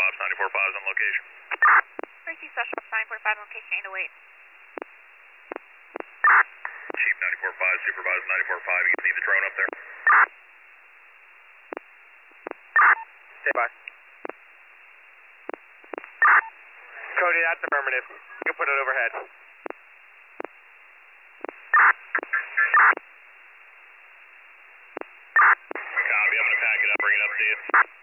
Ops 94.5 is on location. Tracy, Special Ops 945, location 808. Chief 94.5, Supervisor 94.5, you need the drone up there. Stay by. Cody, that's affirmative. You can put it overhead. Copy, I'm going to pack it up, bring it up to you.